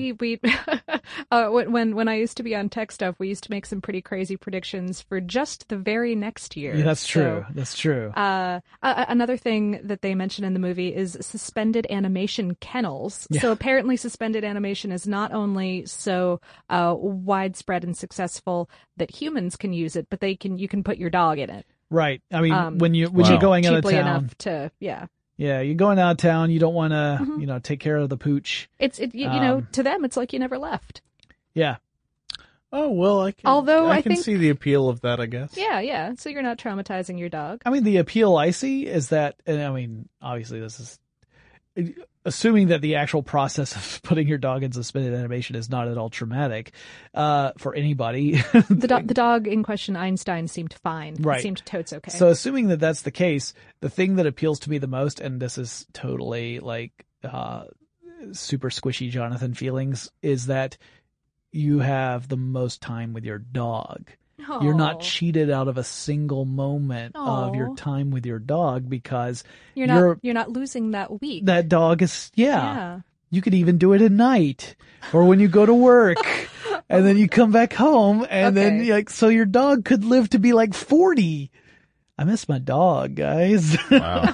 when I used to be on tech stuff, we used to make some pretty crazy predictions for just the very next year. Yeah, that's So, true. That's true. another thing that they mention in the movie is suspended animation kennels. Yeah. So apparently suspended animation is not only so widespread and successful that humans can use it, but you can put your dog in it Right. When Wow. you're going out of cheaply town, enough to, yeah. yeah, you're going out of town. You don't want to, Mm-hmm. take care of the pooch. To them, it's like you never left. Yeah. Oh, well, I can, Although I can think- see the appeal of that, I guess. Yeah. So you're not traumatizing your dog. The appeal I see is that, and obviously this is assuming that the actual process of putting your dog in suspended animation is not at all traumatic, for anybody. The dog in question, Einstein, seemed fine. Right. It seemed totes okay. So assuming that that's the case, the thing that appeals to me the most, and this is totally like, super squishy Jonathan feelings, is that you have the most time with your dog. You're not Aw. cheated out of a single moment of your Aw. time with your dog, because You're not losing that week. that dog is, Yeah. you could even do it at night or when you go to work and then you come back home and then Okay. so your dog could live to be like 40. I miss my dog, guys. Wow.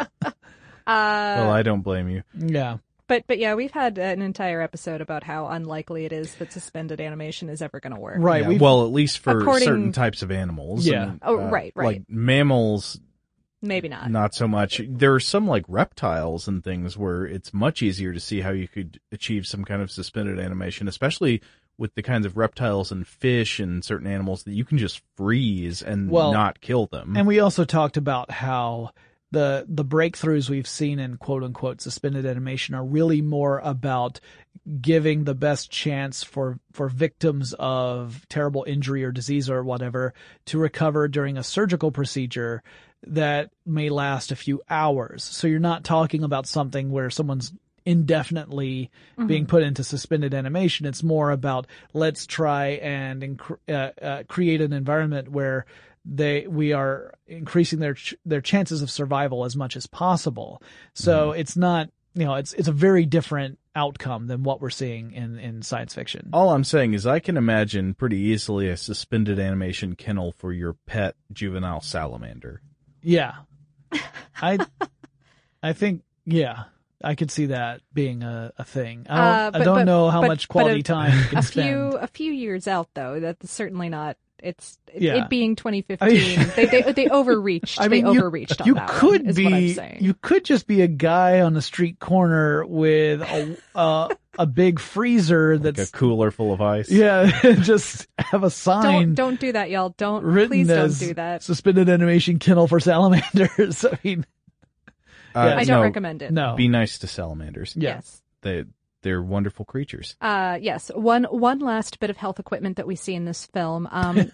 Well, I don't blame you. Yeah. But yeah, we've had an entire episode about how unlikely it is that suspended animation is ever going to work. Right. Yeah, well, at least for According- certain types of animals. Yeah. And, Oh, right. Like mammals, Maybe not. not so much. There are some like reptiles and things where it's much easier to see how you could achieve some kind of suspended animation, especially with the kinds of reptiles and fish and certain animals that you can just freeze and not kill them. And we also talked about how the breakthroughs we've seen in quote unquote suspended animation are really more about giving the best chance for victims of terrible injury or disease or whatever to recover during a surgical procedure that may last a few hours. So you're not talking about something where someone's indefinitely being put into suspended animation. It's more about, let's try and create an environment where we are increasing their chances of survival as much as possible. So it's not, it's a very different outcome than what we're seeing in science fiction. All I'm saying is I can imagine pretty easily a suspended animation kennel for your pet juvenile salamander. Yeah. I think, yeah, I could see that being a thing. I don't know how much quality time you can spend. A few years out though, that's certainly not Yeah. it being 2015. They overreached. I mean, they overreached on you that could one, is be, what I'm saying. you could just be a guy on a street corner with a big freezer Like that's a cooler full of ice. yeah, just have a sign Don't do that, y'all. written Please don't as do that. suspended animation kennel for salamanders. I mean, I don't no, recommend it. no. Be nice to salamanders. Yeah. Yes. They're wonderful creatures. Yes. One last bit of health equipment that we see in this film.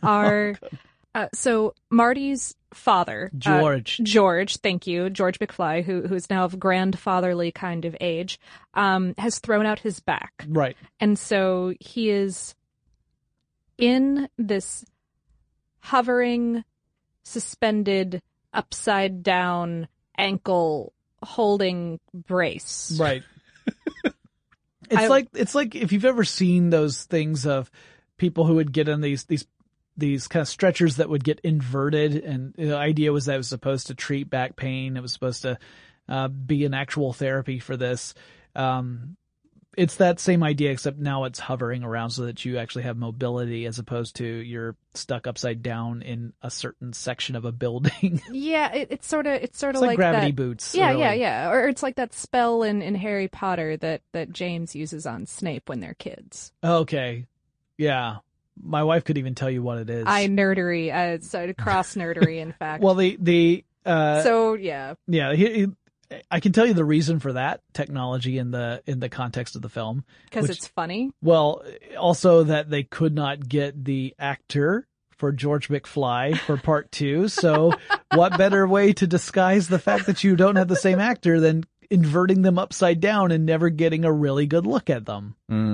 So Marty's father, George, thank you, George McFly, who is now of grandfatherly kind of age, has thrown out his back. Right. And so he is in this hovering, suspended, upside down ankle holding brace. Right. It's like if you've ever seen those things of people who would get in these kind of stretchers that would get inverted, and the idea was that it was supposed to treat back pain. It was supposed to be an actual therapy for this. It's that same idea, except now it's hovering around so that you actually have mobility as opposed to you're stuck upside down in a certain section of a building. Yeah, it's sort of like gravity that, boots. Yeah, really. yeah. Or it's like that spell in Harry Potter that James uses on Snape when they're kids. Okay. Yeah. My wife could even tell you what it is. Nerdery. So cross nerdery, in fact. Well, so yeah. Yeah, I can tell you the reason for that technology in the context of the film. Because it's funny. Well, also that they could not get the actor for George McFly for part 2. So what better way to disguise the fact that you don't have the same actor than inverting them upside down and never getting a really good look at them?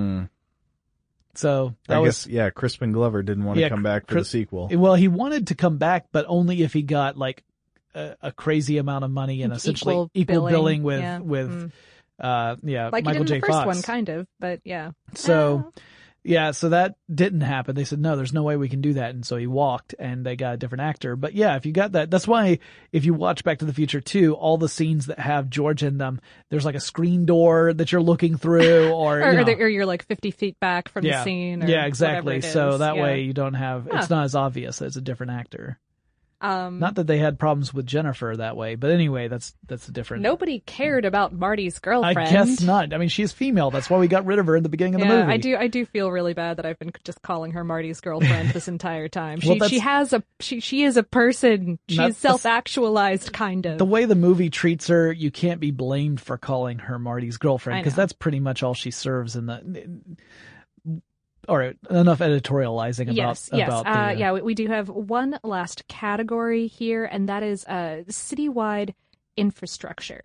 So I guess Crispin Glover didn't want to come back for the sequel. Well, he wanted to come back, but only if he got like a crazy amount of money and essentially equal billing with like Michael he did J. in the first Fox. one, kind of, but yeah. So so that didn't happen. They said, no, there's no way we can do that. And so he walked and they got a different actor. But yeah, if you got that, that's why if you watch Back to the Future 2, all the scenes that have George in them, there's like a screen door that you're looking through or you're like 50 feet back from the scene. Or yeah, exactly. So that way you don't have, Huh. it's not as obvious that it's a different actor. Not that they had problems with Jennifer that way, but anyway, that's a different. Nobody cared about Marty's girlfriend. I guess not. I mean, she's female. That's why we got rid of her in the beginning of the movie. I do feel really bad that I've been just calling her Marty's girlfriend this entire time. Well, She is a person. She's self-actualized, kind of. The way the movie treats her, you can't be blamed for calling her Marty's girlfriend because that's pretty much all she serves in the. All right, enough editorializing about we do have one last category here, and that is citywide infrastructure.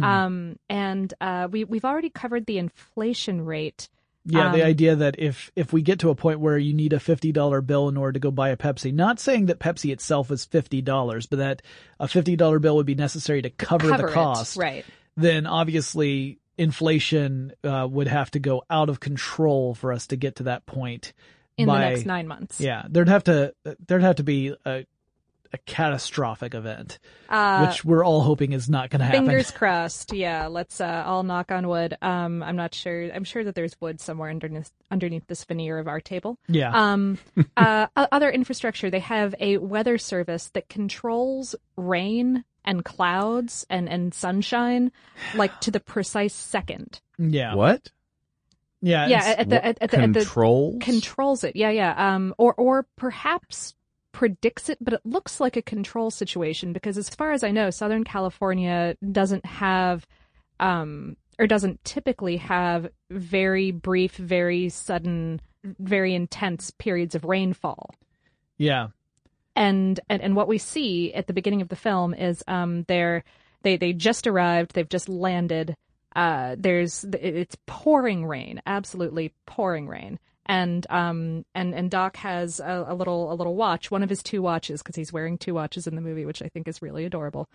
Mm-hmm. We've already covered the inflation rate. Yeah, the idea that if we get to a point where you need a $50 bill in order to go buy a Pepsi, not saying that Pepsi itself is $50, but that a $50 bill would be necessary to cover the cost, right? Then obviously inflation would have to go out of control for us to get to that point in the next 9 months. Yeah, there'd have to be a catastrophic event, which we're all hoping is not going to happen. Fingers crossed. Yeah, let's all knock on wood. I'm not sure. I'm sure that there's wood somewhere underneath this veneer of our table. Yeah. Other infrastructure. They have a weather service that controls rain and clouds and sunshine, like to the precise second. Yeah. What? Yeah. Yeah. Controls? Controls it. Yeah. Or perhaps predicts it, but it looks like a control situation because as far as I know, Southern California doesn't have, or doesn't typically have very brief, very sudden, very intense periods of rainfall. Yeah. And what we see at the beginning of the film is they just arrived, they've just landed. It's pouring rain, absolutely pouring rain. And Doc has a little watch, one of his 2 watches, because he's wearing 2 watches in the movie, which I think is really adorable.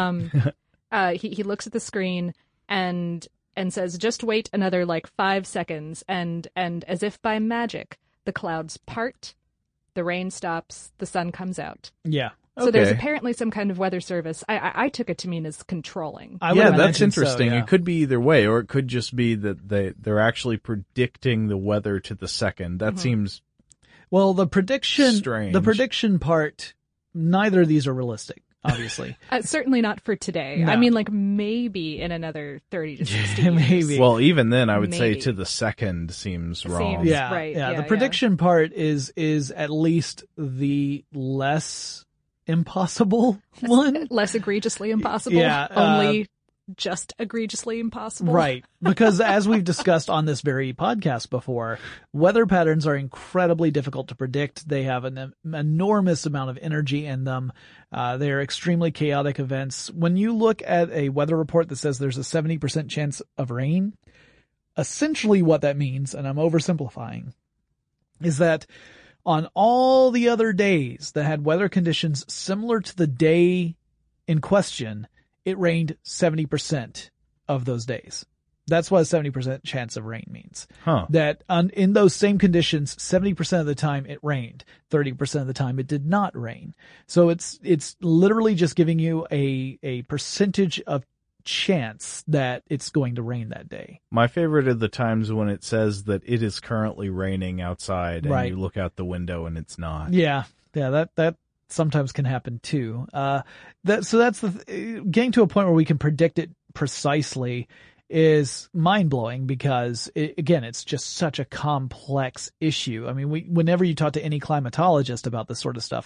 He looks at the screen and says, "Just wait another 5 seconds," and as if by magic, the clouds part. The rain stops, the sun comes out. Yeah. So there's apparently some kind of weather service. I took it to mean as controlling. That's interesting. So, yeah. It could be either way, or it could just be that they're actually predicting the weather to the second. That seems Well, the Strange. prediction part, neither of these are realistic, obviously. Certainly not for today. No. I mean, like maybe in another 30 to 60 years. Maybe. Well, even then, I would say Maybe. to the second seems wrong. Seems- Yeah, right, yeah. yeah, The yeah. prediction part is at least the less impossible one. Less egregiously impossible. Yeah, Only just egregiously impossible. Right. Because as we've discussed on this very podcast before, weather patterns are incredibly difficult to predict. They have an enormous amount of energy in them. They are extremely chaotic events. When you look at a weather report that says there's a 70% chance of rain, essentially what that means, and I'm oversimplifying, is that on all the other days that had weather conditions similar to the day in question, it rained 70% of those days. That's what a 70% chance of rain means. Huh. That in those same conditions, 70% of the time it rained, 30% of the time it did not rain. So it's literally just giving you a percentage of chance that it's going to rain that day. My favorite are the times when it says that it is currently raining outside and Right. you look out the window and it's not. Yeah, that sometimes can happen too. So that's getting to a point where we can predict it precisely is mind blowing because again, it's just such a complex issue. I mean, whenever you talk to any climatologist about this sort of stuff,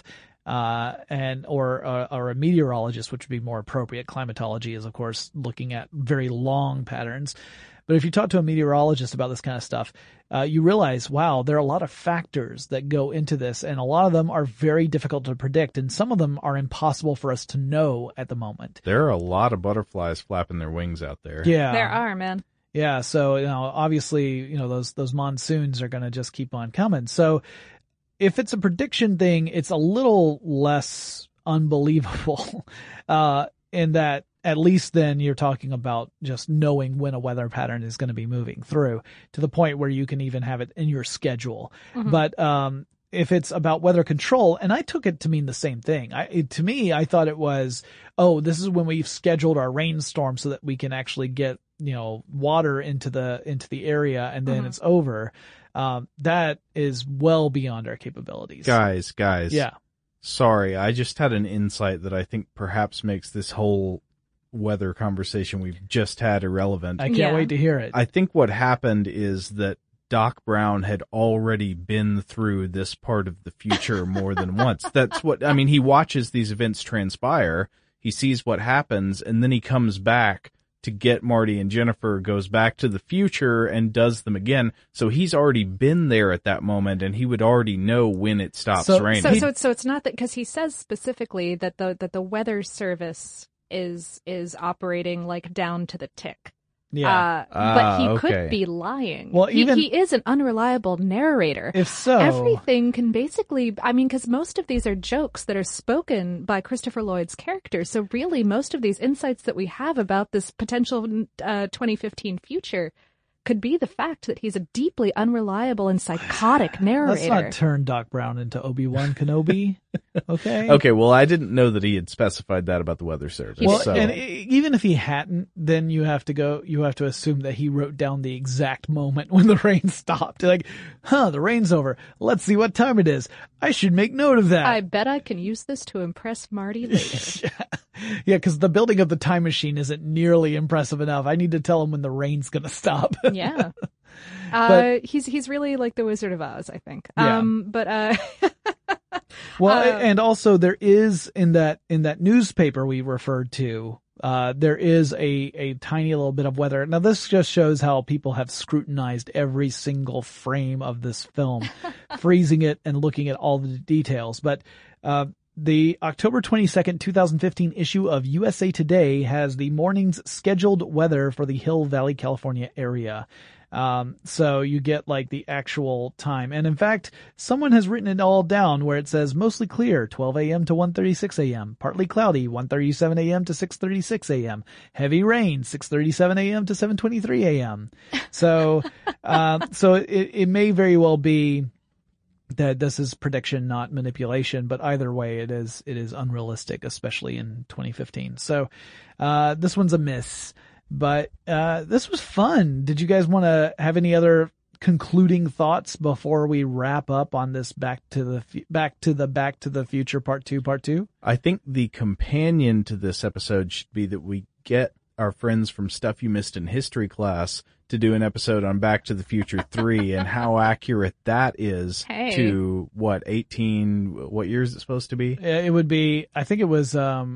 or a meteorologist, which would be more appropriate. Climatology is, of course, looking at very long patterns. But if you talk to a meteorologist about this kind of stuff, you realize, wow, there are a lot of factors that go into this, and a lot of them are very difficult to predict, and some of them are impossible for us to know at the moment. There are a lot of butterflies flapping their wings out there. Yeah. There are, man. Yeah, so obviously, those monsoons are going to just keep on coming. So if it's a prediction thing, it's a little less unbelievable in that at least then you're talking about just knowing when a weather pattern is going to be moving through to the point where you can even have it in your schedule. Mm-hmm. But if it's about weather control, and I took it to mean the same thing. To me, I thought it was, this is when we've scheduled our rainstorm so that we can actually get water into the area, and then it's over. That is well beyond our capabilities. Guys. Yeah. Sorry, I just had an insight that I think perhaps makes this whole weather conversation we've just had irrelevant. I can't Yeah. wait to hear it. I think what happened is that Doc Brown had already been through this part of the future more than once. That's what, I mean, he watches these events transpire, he sees what happens, and then he comes back to get Marty and Jennifer, goes back to the future and does them again. So he's already been there at that moment, and he would already know when it stops raining. So it's not that, because he says specifically that the weather service is operating like down to the tick. Yeah. But he okay. could be lying. Well, he even- is an unreliable narrator. If so, Everything can basically, I mean, because most of these are jokes that are spoken by Christopher Lloyd's character. So really, most of these insights that we have about this potential 2015 future could be the fact that he's a deeply unreliable and psychotic narrator. let's not turn Doc Brown into Obi-Wan Kenobi. Okay. Okay, well, I didn't know that he had specified that about the weather service. Well, so. and even if he hadn't, then you have to assume that he wrote down the exact moment when the rain stopped. Like, the rain's over. Let's see what time it is. I should make note of that. I bet I can use this to impress Marty later. Yeah, because the building of the time machine isn't nearly impressive enough. I need to tell him when the rain's going to stop. Yeah. But- He's really like the Wizard of Oz, I think. Yeah. Well, and also there is in that newspaper we referred to, there is a tiny little bit of weather. Now this just shows how people have scrutinized every single frame of this film, freezing it and looking at all the details. But, the October 22nd, 2015 issue of USA Today has the morning's scheduled weather for the Hill Valley, California area. So you get like the actual time. And in fact, someone has written it all down where it says mostly clear, 12 a.m. to 1:36 a.m., partly cloudy, 1:37 a.m. to 6:36 a.m., heavy rain, 6:37 a.m. to 7:23 a.m. So, it may very well be that this is prediction, not manipulation, but either way, it is unrealistic, especially in 2015. So, this one's a miss. But this was fun. Did you guys want to have any other concluding thoughts before we wrap up on this Back to the Future Part 2? I think the companion to this episode should be that we get our friends from Stuff You Missed in History class to do an episode on Back to the Future 3 and how accurate that is to what year is it supposed to be? It would be, I think it was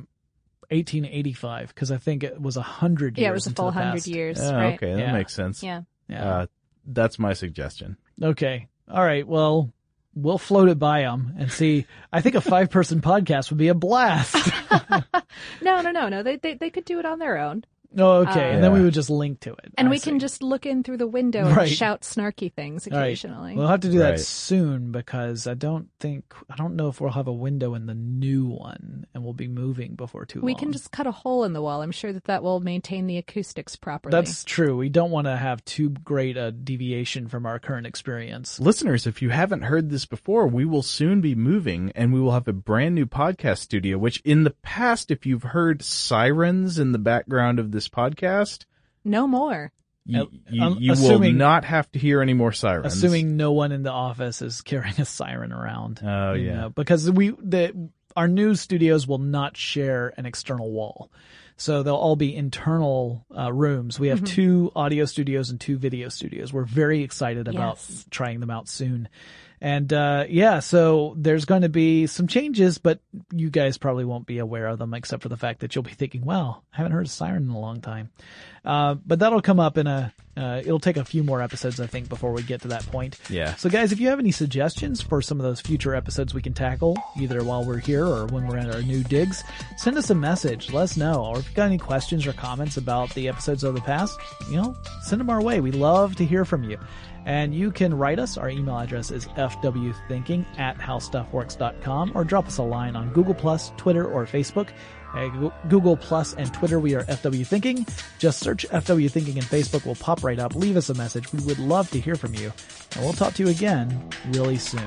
1885, because I think it was 100 years. Yeah, it was a full 100 years. Oh, right? okay, that makes sense. Yeah. That's my suggestion. Okay. All right. Well, we'll float it by them and see. I think a 5-person podcast would be a blast. No. They could do it on their own. Oh, okay. And then we would just link to it. And we can just look in through the window and shout snarky things occasionally. Right. We'll have to do that soon, because I don't know if we'll have a window in the new one, and we'll be moving before too long. We can just cut a hole in the wall. I'm sure that will maintain the acoustics properly. That's true. We don't want to have too great a deviation from our current experience. Listeners, if you haven't heard this before, we will soon be moving, and we will have a brand new podcast studio, which in the past, if you've heard sirens in the background of this podcast, no more. You will not have to hear any more sirens. Assuming no one in the office is carrying a siren around. Oh, yeah. Because our new studios will not share an external wall. So they'll all be internal rooms. We have 2 audio studios and 2 video studios. We're very excited about trying them out soon. And so there's going to be some changes, but you guys probably won't be aware of them, except for the fact that you'll be thinking, wow, I haven't heard a siren in a long time. But that'll come up it'll take a few more episodes, I think, before we get to that point. Yeah. So guys, if you have any suggestions for some of those future episodes we can tackle, either while we're here or when we're at our new digs, send us a message. Let us know. Or if you've got any questions or comments about the episodes of the past, send them our way. We love to hear from you. And you can write us. Our email address is fwthinking@howstuffworks.com, or drop us a line on Google+, Twitter, or Facebook. Google+ and Twitter, we are FW Thinking. Just search FW Thinking in Facebook. We'll pop right up. Leave us a message. We would love to hear from you. And we'll talk to you again really soon.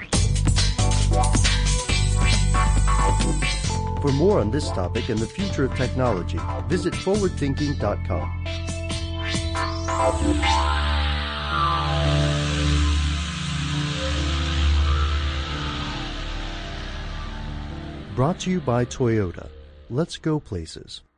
For more on this topic and the future of technology, visit forwardthinking.com. Brought to you by Toyota. Let's go places.